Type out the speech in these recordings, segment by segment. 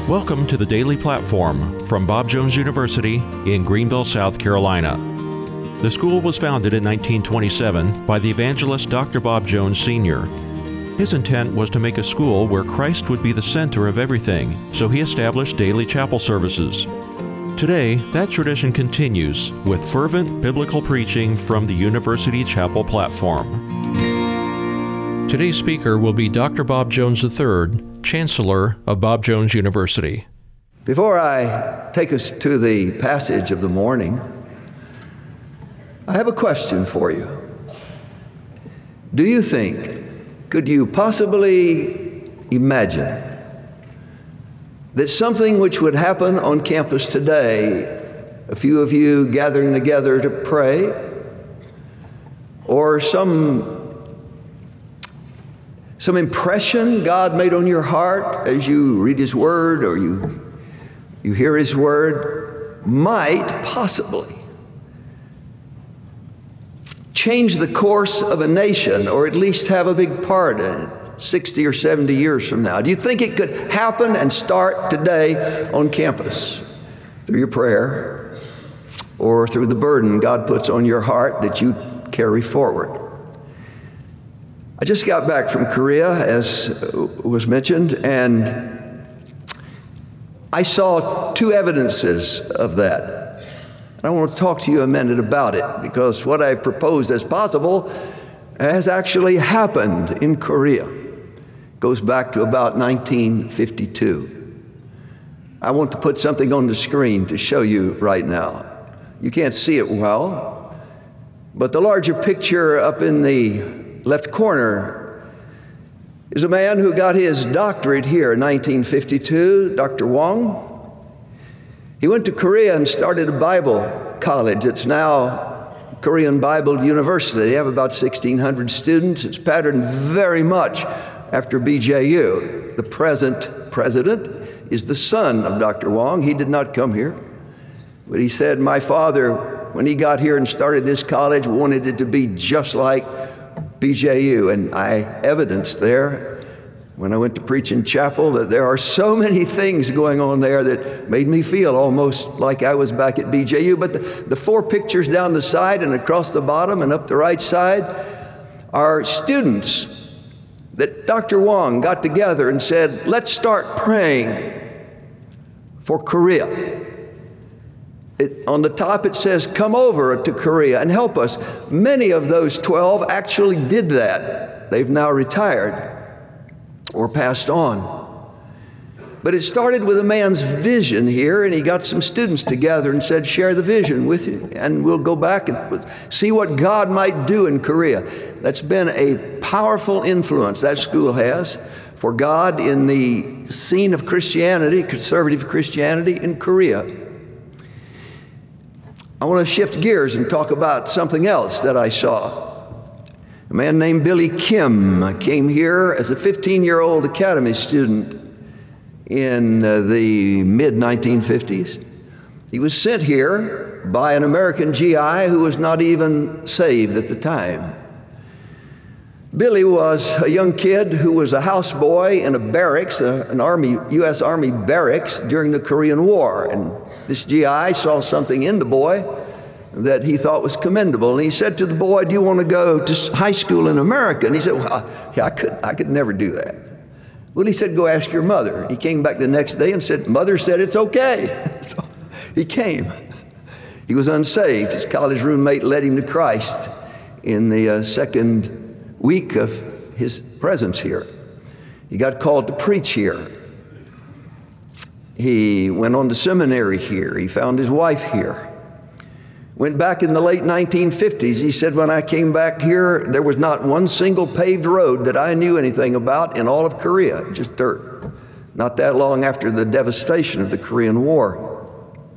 Welcome to the Daily Platform from Bob Jones University in Greenville, South Carolina. The school was founded in 1927 by the evangelist Dr. Bob Jones Sr. His intent was to make a school where Christ would be the center of everything, so he established daily chapel services. Today, that tradition continues with fervent biblical preaching from the University Chapel platform. Today's speaker will be Dr. Bob Jones III, Chancellor of Bob Jones University. Before I take us to the passage of the morning, I have a question for you. Do you think, could you possibly imagine that something which would happen on campus today, a few of you gathering together to pray, or some impression God made on your heart as you read His Word or you hear His Word, might possibly change the course of a nation, or at least have a big part in it 60 or 70 years from now? Do you think it could happen and start today on campus through your prayer or through the burden God puts on your heart that you carry forward? I just got back from Korea, as was mentioned, and I saw two evidences of that. I want to talk to you a minute about it, because what I've proposed as possible has actually happened in Korea. It goes back to about 1952. I want to put something on the screen to show you right now. You can't see it well, but the larger picture up in the left corner is a man who got his doctorate here in 1952, Dr. Wong. He went to Korea and started a Bible college. It's now Korean Bible University. They have about 1,600 students. It's patterned very much after BJU. The present president is the son of Dr. Wong. He did not come here, but he said, my father, when he got here and started this college, wanted it to be just like BJU, and I evidenced there when I went to preach in chapel that there are so many things going on there that made me feel almost like I was back at BJU. But the four pictures down the side and across the bottom and up the right side are students that Dr. Wong got together and said, let's start praying for Korea. On the top it says, come over to Korea and help us. Many of those 12 actually did that. They've now retired or passed on. But it started with a man's vision here, and he got some students together and said, share the vision with you, and we'll go back and see what God might do in Korea. That's been a powerful influence that school has for God in the scene of Christianity, conservative Christianity in Korea. I want to shift gears and talk about something else that I saw. A man named Billy Kim came here as a 15-year-old academy student in the mid-1950s. He was sent here by an American GI who was not even saved at the time. Billy was a young kid who was a houseboy in a barracks, an U.S. Army barracks during the Korean War. And this GI saw something in the boy that he thought was commendable. And he said to the boy, do you want to go to high school in America? And he said, well, yeah, I could never do that. Well, he said, go ask your mother. He came back the next day and said, mother said it's okay. So he came. He was unsaved. His college roommate led him to Christ in the second week of his presence here. He got called to preach here. He went on to seminary here. He found his wife here. Went back in the late 1950s. He said, when I came back here, there was not one single paved road that I knew anything about in all of Korea, just dirt. Not that long after the devastation of the Korean War.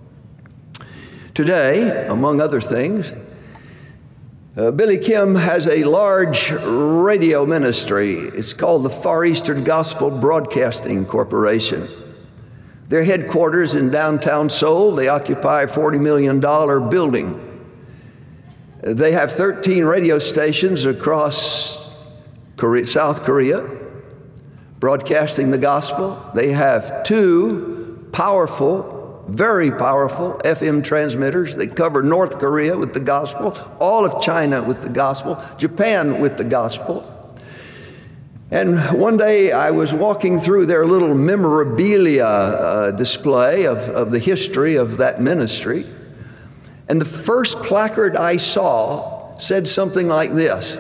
Today, among other things, Billy Kim has a large radio ministry. It's called the Far Eastern Gospel Broadcasting Corporation. Their headquarters in downtown Seoul, they occupy a $40 million building. They have 13 radio stations across South Korea, broadcasting the gospel. They have 2 powerful, very powerful FM transmitters that cover North Korea with the gospel, all of China with the gospel, Japan with the gospel. And one day I was walking through their little memorabilia display of the history of that ministry. And the first placard I saw said something like this: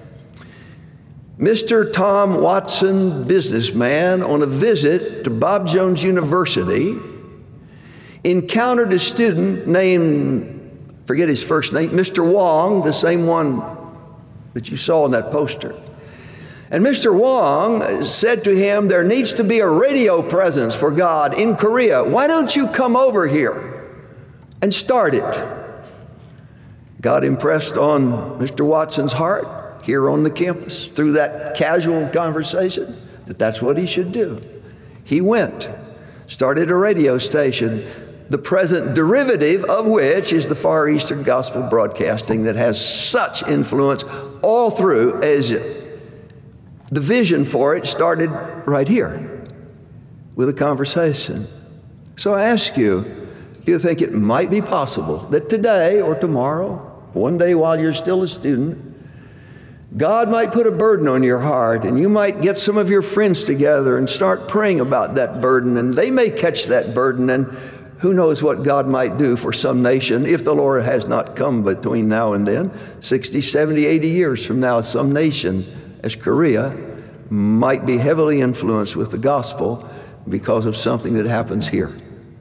Mr. Tom Watson, businessman, on a visit to Bob Jones University, encountered a student named, forget his first name, Mr. Wong, the same one that you saw in that poster. And Mr. Wong said to him, there needs to be a radio presence for God in Korea. Why don't you come over here and start it? God impressed on Mr. Watson's heart here on the campus through that casual conversation that that's what he should do. He went, started a radio station, the present derivative of which is the Far Eastern Gospel Broadcasting that has such influence all through Asia. The vision for it started right here with a conversation. So I ask you, do you think it might be possible that today or tomorrow, one day while you're still a student, God might put a burden on your heart, and you might get some of your friends together and start praying about that burden, and they may catch that burden, and who knows what God might do for some nation if the Lord has not come between now and then. 60, 70, 80 years from now, some nation as Korea might be heavily influenced with the gospel because of something that happens here.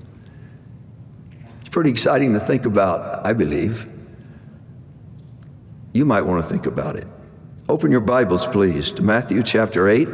It's pretty exciting to think about, I believe. You might want to think about it. Open your Bibles, please, to Matthew chapter 8.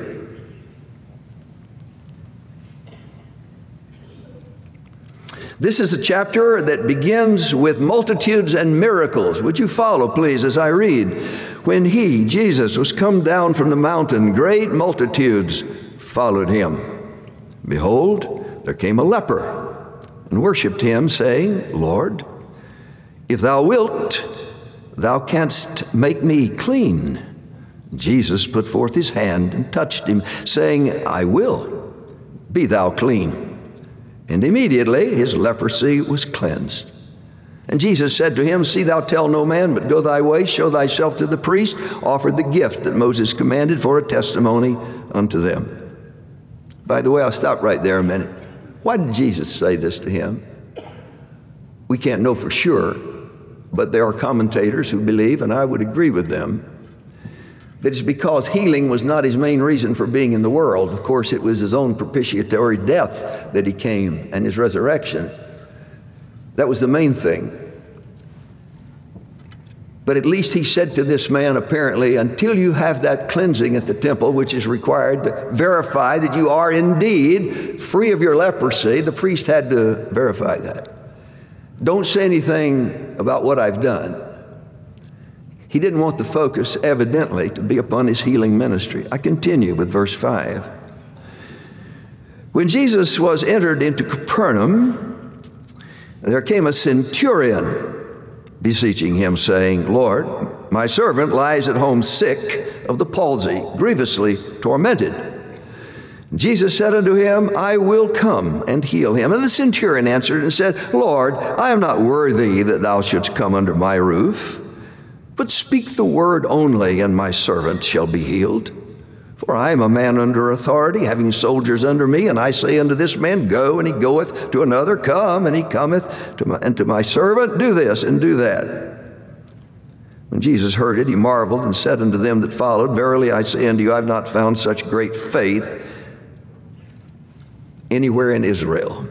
This is a chapter that begins with multitudes and miracles. Would you follow, please, as I read? When he, Jesus, was come down from the mountain, great multitudes followed him. Behold, there came a leper and worshipped him, saying, Lord, if thou wilt, thou canst make me clean. Jesus put forth his hand and touched him, saying, I will, be thou clean. And immediately his leprosy was cleansed. And Jesus said to him, See thou tell no man, but go thy way, show thyself to the priest, offer the gift that Moses commanded for a testimony unto them. By the way, I'll stop right there a minute. Why did Jesus say this to him? We can't know for sure, but there are commentators who believe, and I would agree with them, that it's because healing was not his main reason for being in the world. Of course, it was his own propitiatory death that he came and his resurrection. That was the main thing. But at least he said to this man, apparently, until you have that cleansing at the temple, which is required to verify that you are indeed free of your leprosy, the priest had to verify that. Don't say anything about what I've done. He didn't want the focus, evidently, to be upon his healing ministry. I continue with verse 5. When Jesus was entered into Capernaum, there came a centurion beseeching him, saying, Lord, my servant lies at home sick of the palsy, grievously tormented. Jesus said unto him, I will come and heal him. And the centurion answered and said, Lord, I am not worthy that thou shouldst come under my roof, but speak the word only, and my servant shall be healed. For I am a man under authority, having soldiers under me, and I say unto this man, Go, and he goeth, to another, Come, and he cometh, and to my servant, Do this and do that. When Jesus heard it, he marveled and said unto them that followed, Verily I say unto you, I have not found such great faith anywhere in Israel.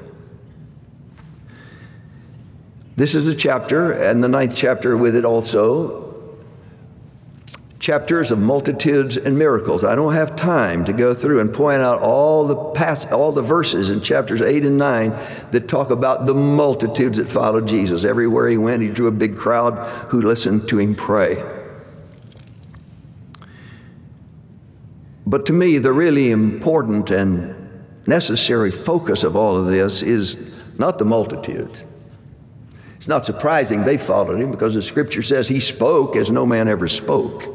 This is the chapter, and the 9th chapter with it also, chapters of multitudes and miracles. I don't have time to go through and point out all the verses in chapters 8 and 9 that talk about the multitudes that followed Jesus. Everywhere he went, he drew a big crowd who listened to him pray. But to me, the really important and necessary focus of all of this is not the multitudes. It's not surprising they followed him, because the scripture says he spoke as no man ever spoke.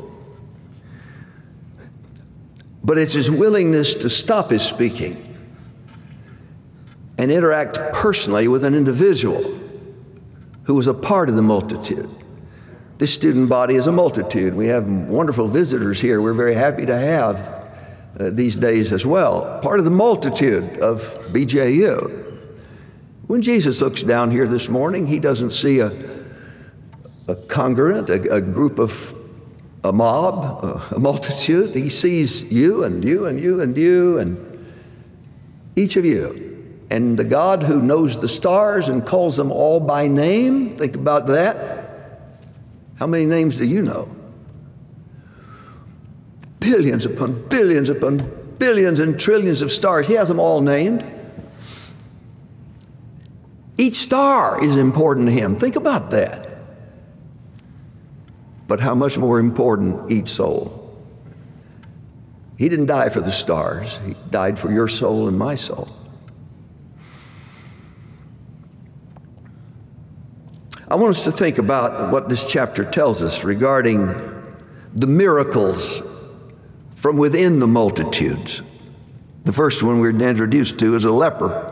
But it's his willingness to stop his speaking and interact personally with an individual who was a part of the multitude. This student body is a multitude. We have wonderful visitors here we're very happy to have these days as well, part of the multitude of BJU. When Jesus looks down here this morning, he doesn't see a congregant, a group of a mob, a multitude. He sees you and you and you and you and each of you. And the God who knows the stars and calls them all by name, think about that. How many names do you know? Billions upon billions upon billions and trillions of stars. He has them all named. Each star is important to him. Think about that. But how much more important each soul? He didn't die for the stars. He died for your soul and my soul. I want us to think about what this chapter tells us regarding the miracles from within the multitudes. The first one we're introduced to is a leper.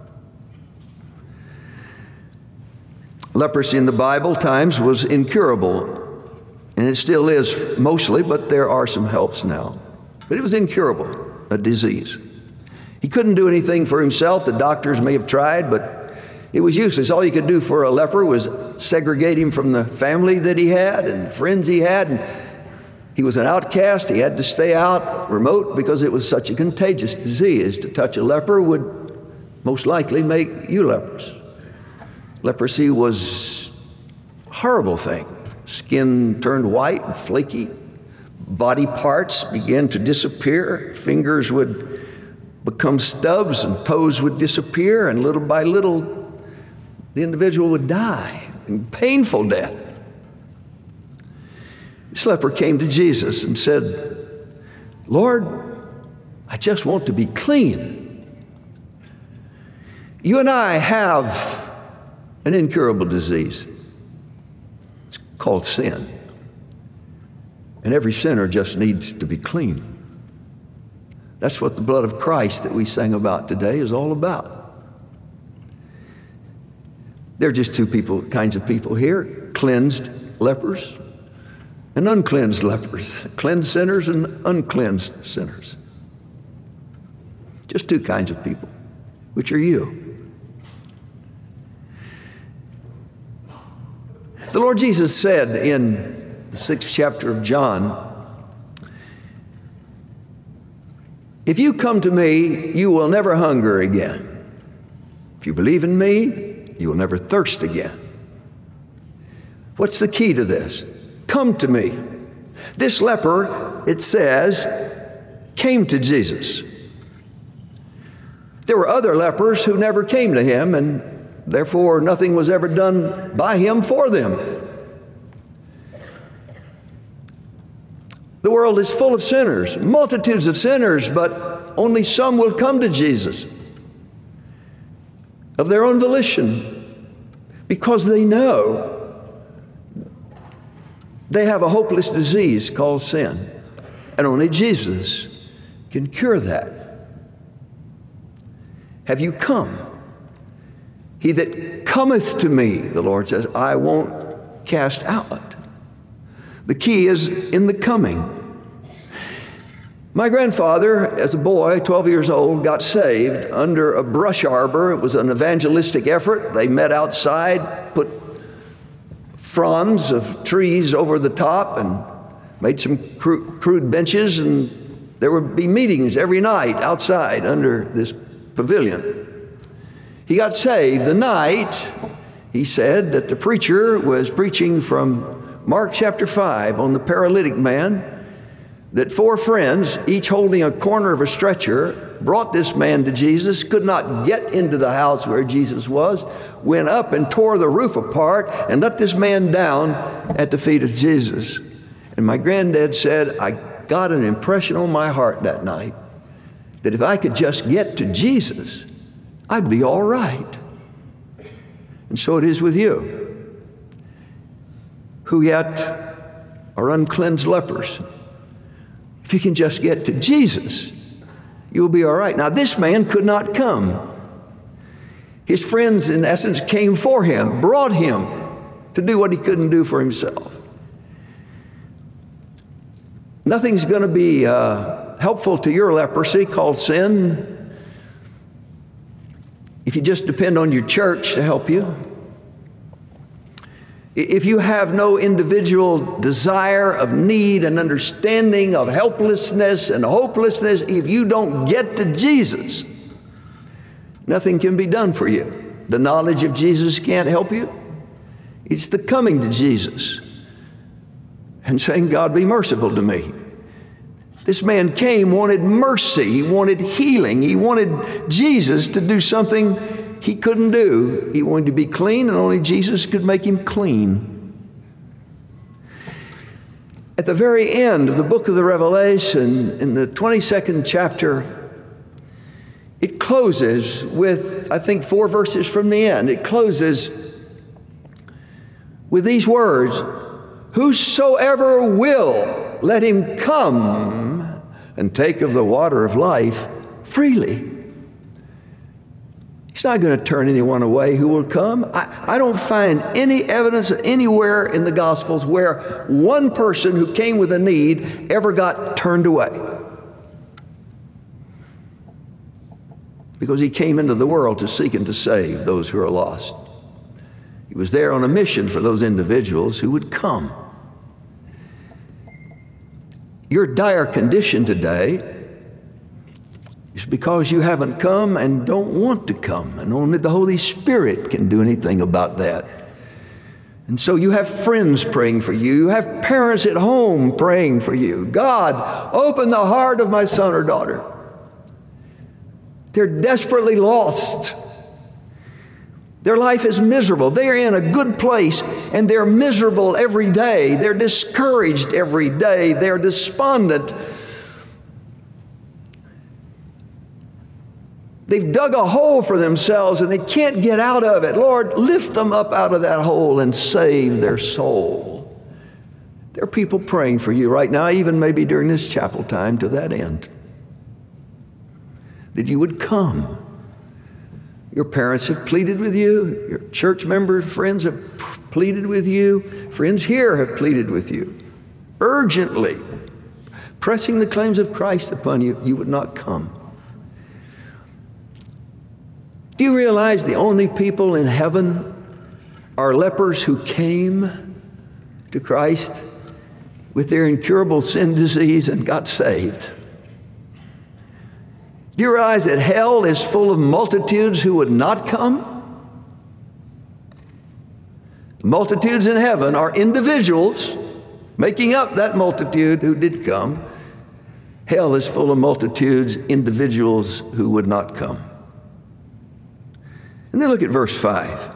Leprosy in the Bible times was incurable, and it still is mostly, but there are some helps now. But it was incurable, a disease. He couldn't do anything for himself. The doctors may have tried, but it was useless. All you could do for a leper was segregate him from the family that he had and friends he had. And he was an outcast. He had to stay out remote because it was such a contagious disease. To touch a leper would most likely make you leprous. Leprosy was a horrible thing. Skin turned white and flaky. Body parts began to disappear. Fingers would become stubs and toes would disappear, and little by little, the individual would die in painful death. This leper came to Jesus and said, "Lord, I just want to be clean." You and I have an incurable disease. It's called sin. And every sinner just needs to be clean. That's what the blood of Christ that we sang about today is all about. There are just two kinds of people here: cleansed lepers and uncleansed lepers, cleansed sinners and uncleansed sinners. Just two kinds of people. Which are you? The Lord Jesus said in the 6th chapter of John, "If you come to me, you will never hunger again. If you believe in me, you will never thirst again." What's the key to this? Come to me. This leper, it says, came to Jesus. There were other lepers who never came to him, and therefore nothing was ever done by him for them. The world is full of sinners, multitudes of sinners, but only some will come to Jesus of their own volition because they know they have a hopeless disease called sin, and only Jesus can cure that. Have you come? He that cometh to me, the Lord says, I won't cast out. The key is in the coming. My grandfather, as a boy, 12 years old, got saved under a brush arbor. It was an evangelistic effort. They met outside, put fronds of trees over the top and made some crude benches, and there would be meetings every night outside under this pavilion. He got saved the night, he said, that the preacher was preaching from Mark chapter 5 on the paralytic man, that 4 friends, each holding a corner of a stretcher, brought this man to Jesus, could not get into the house where Jesus was, went up and tore the roof apart and let this man down at the feet of Jesus. And my granddad said, I got an impression on my heart that night that if I could just get to Jesus, I'd be all right. And so it is with you, who yet are uncleansed lepers. If you can just get to Jesus, you'll be all right. Now, this man could not come. His friends, in essence, came for him, brought him to do what he couldn't do for himself. Nothing's going to be helpful to your leprosy called sin if you just depend on your church to help you. If you have no individual desire of need and understanding of helplessness and hopelessness, if you don't get to Jesus, nothing can be done for you. The knowledge of Jesus can't help you. It's the coming to Jesus and saying, God, be merciful to me. This man came, wanted mercy. He wanted healing. He wanted Jesus to do something he couldn't do. He wanted to be clean, and only Jesus could make him clean. At the very end of the book of the Revelation, in the 22nd chapter, it closes with, I think, 4 verses from the end. It closes with these words, whosoever will, let him come and take of the water of life freely. He's not going to turn anyone away who will come. I don't find any evidence anywhere in the Gospels where one person who came with a need ever got turned away. Because he came into the world to seek and to save those who are lost. He was there on a mission for those individuals who would come. Your dire condition today is because you haven't come and don't want to come, and only the Holy Spirit can do anything about that. And so you have friends praying for you. You have parents at home praying for you. God, open the heart of my son or daughter. They're desperately lost. Their life is miserable. They're in a good place, and they're miserable every day. They're discouraged every day. They're despondent. They've dug a hole for themselves, and they can't get out of it. Lord, lift them up out of that hole and save their soul. There are people praying for you right now, even maybe during this chapel time, to that end, that you would come. Your parents have pleaded with you. Your church members, friends have pleaded with you. Friends here have pleaded with you. Urgently, pressing the claims of Christ upon you, you would not come. Do you realize the only people in heaven are lepers who came to Christ with their incurable sin disease and got saved? Do you realize that hell is full of multitudes who would not come? The multitudes in heaven are individuals making up that multitude who did come. Hell is full of multitudes, individuals who would not come. And then look at verse 5.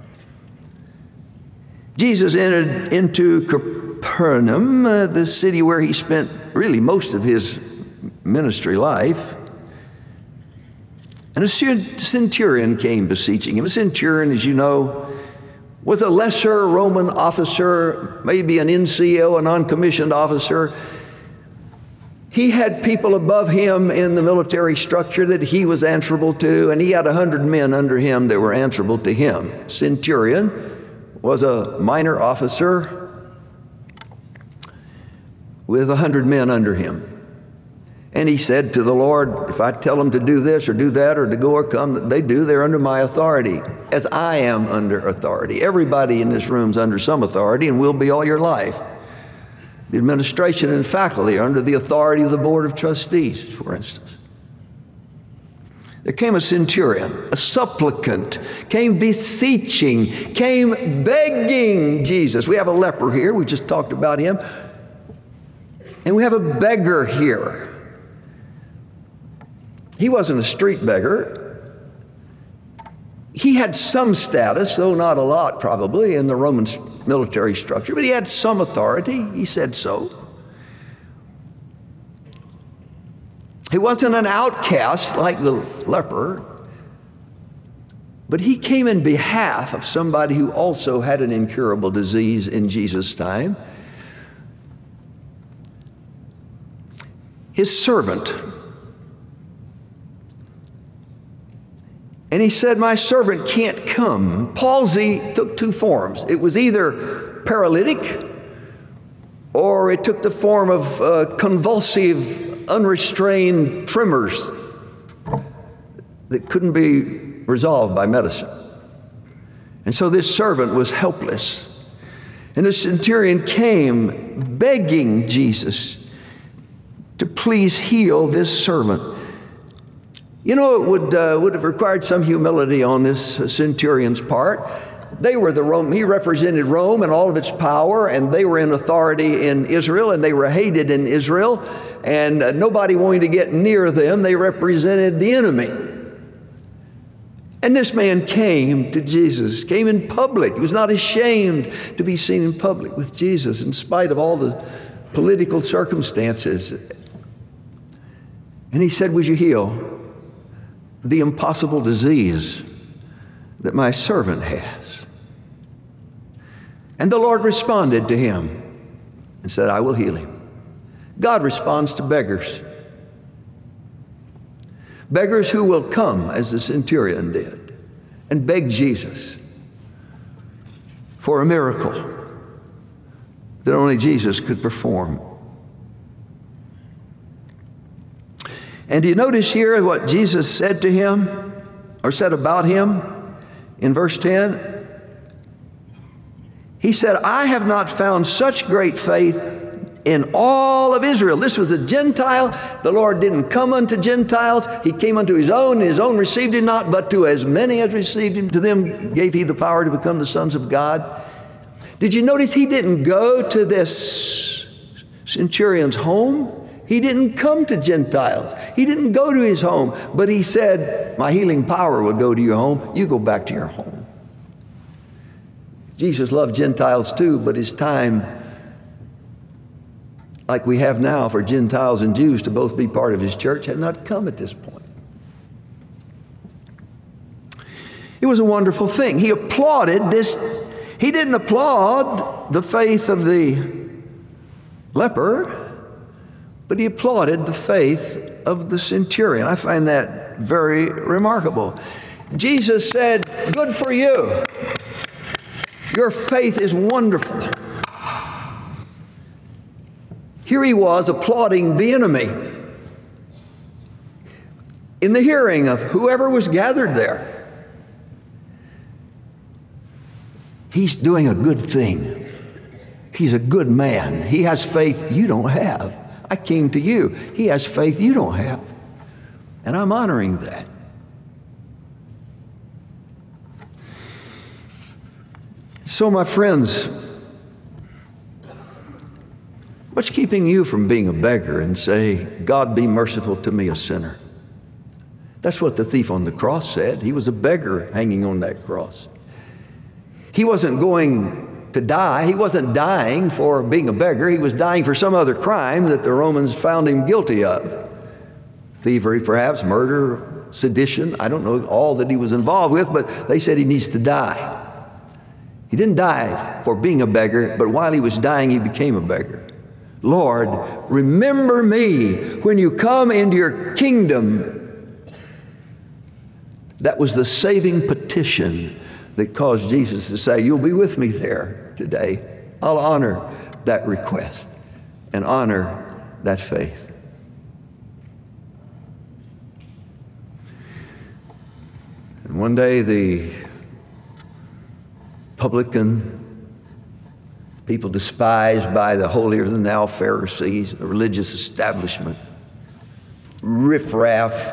Jesus entered into Capernaum, the city where he spent really most of his ministry life. And a centurion came beseeching him. A centurion, as you know, was a lesser Roman officer, maybe an NCO, a non-commissioned officer. He had people above him in the military structure that he was answerable to, and he had 100 men under him that were answerable to him. Centurion was a minor officer with 100 men under him. And he said to the Lord, if I tell them to do this or do that or to go or come, they do. They're under my authority, as I am under authority. Everybody in this room is under some authority and will be all your life. The administration and faculty are under the authority of the Board of Trustees, for instance. There came a centurion, a supplicant, came beseeching, came begging Jesus. We have a leper here. We just talked about him. And we have a beggar here. He wasn't a street beggar. He had some status, though not a lot probably, in the Roman military structure, but he had some authority. He said so. He wasn't an outcast like the leper, but he came in behalf of somebody who also had an incurable disease in Jesus' time. His servant. And he said, my servant can't come. Palsy took two forms. It was either paralytic or it took the form of convulsive, unrestrained tremors that couldn't be resolved by medicine. And so this servant was helpless. And the centurion came begging Jesus to please heal this servant. You know, it would have required some humility on this centurion's part. They were he represented Rome and all of its power, and they were in authority in Israel, and they were hated in Israel, and nobody wanted to get near them. They represented the enemy. And this man came to Jesus, came in public. He was not ashamed to be seen in public with Jesus in spite of all the political circumstances. And he said, would you heal the impossible disease that my servant has? And the Lord responded to him and said, I will heal him. God responds to beggars. Beggars who will come, as the centurion did, and beg Jesus for a miracle that only Jesus could perform. And do you notice here what Jesus said to him, or said about him in verse 10? He said, I have not found such great faith in all of Israel. This was a Gentile. The Lord didn't come unto Gentiles. He came unto his own. His own received him not, but to as many as received him, to them gave he the power to become the sons of God. Did you notice he didn't go to this centurion's home? He didn't come to Gentiles. He didn't go to his home, but he said, my healing power will go to your home. You go back to your home. Jesus loved Gentiles too, but his time, like we have now for Gentiles and Jews to both be part of his church, had not come at this point. It was a wonderful thing. He applauded this. He didn't applaud the faith of the leper, but he applauded the faith of the centurion. I find that very remarkable. Jesus said, good for you. Your faith is wonderful. Here he was applauding the enemy in the hearing of whoever was gathered there. He's doing a good thing. He's a good man. He has faith you don't have. I came to you. He has faith you don't have. And I'm honoring that. So, my friends, what's keeping you from being a beggar and say, God, be merciful to me, a sinner? That's what the thief on the cross said. He was a beggar hanging on that cross. He wasn't going to die. He wasn't dying for being a beggar. He was dying for some other crime that the Romans found him guilty of. Thievery, perhaps, murder, sedition. I don't know all that he was involved with, but they said he needs to die. He didn't die for being a beggar, but while he was dying, he became a beggar. Lord, remember me when you come into your kingdom. That was the saving petition that caused Jesus to say, you'll be with me there today. I'll honor that request and honor that faith. And one day the publican, people despised by the holier-than-thou Pharisees, the religious establishment, riffraff,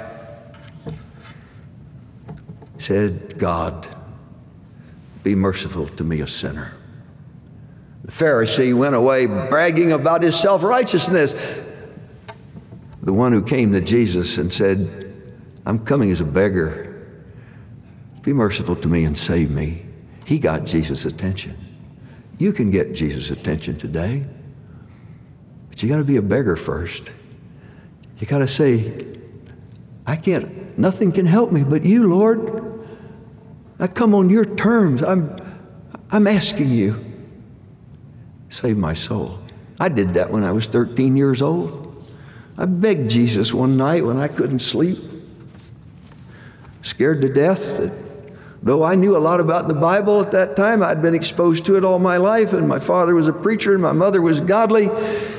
said, God, be merciful to me, a sinner. The Pharisee went away bragging about his self-righteousness. The one who came to Jesus and said, I'm coming as a beggar. Be merciful to me and save me. He got Jesus' attention. You can get Jesus' attention today, but you got to be a beggar first. You got to say, nothing can help me but you, Lord. I come on your terms. I'm asking you, save my soul. I did that when I was 13 years old. I begged Jesus one night when I couldn't sleep. scared to death that though I knew a lot about the Bible at that time, I'd been exposed to it all my life, and my father was a preacher and my mother was godly.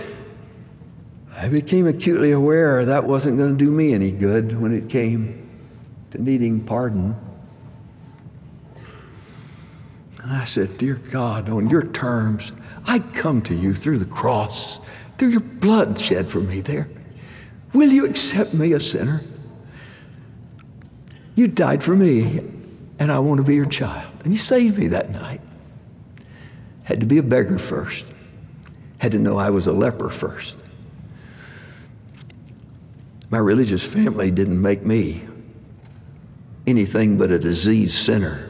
I became acutely aware that wasn't going to do me any good when it came to needing pardon. And I said, "Dear God, on your terms, I come to you through the cross, through your blood shed for me there. Will you accept me, a sinner? You died for me, and I want to be your child." And you saved me that night. Had to be a beggar first. Had to know I was a leper first. My religious family didn't make me anything but a diseased sinner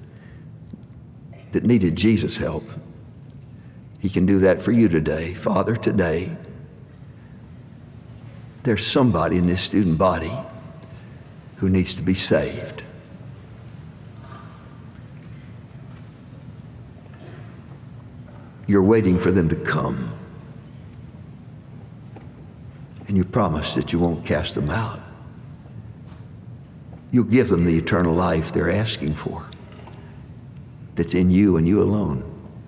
that needed Jesus' help. He can do that for you today. Father, today, there's somebody in this student body who needs to be saved. You're waiting for them to come. And you promise that you won't cast them out. You'll give them the eternal life they're asking for, that's in you and you alone.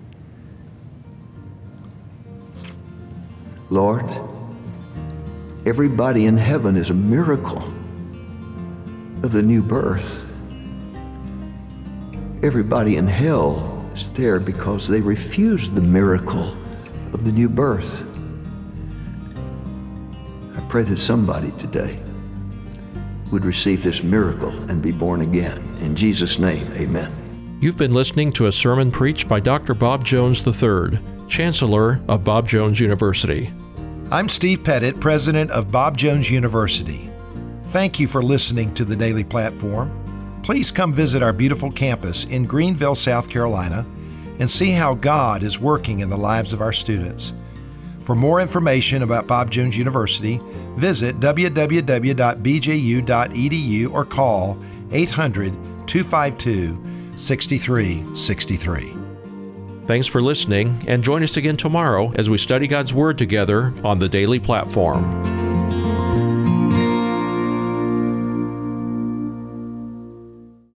Lord, everybody in heaven is a miracle of the new birth. Everybody in hell is there because they refused the miracle of the new birth. I pray that somebody today would receive this miracle and be born again. In Jesus' name, amen. You've been listening to a sermon preached by Dr. Bob Jones III, Chancellor of Bob Jones University. I'm Steve Pettit, President of Bob Jones University. Thank you for listening to the Daily Platform. Please come visit our beautiful campus in Greenville, South Carolina, and see how God is working in the lives of our students. For more information about Bob Jones University, visit www.bju.edu or call 800-252-6363. Thanks for listening, and join us again tomorrow as we study God's Word together on the Daily Platform.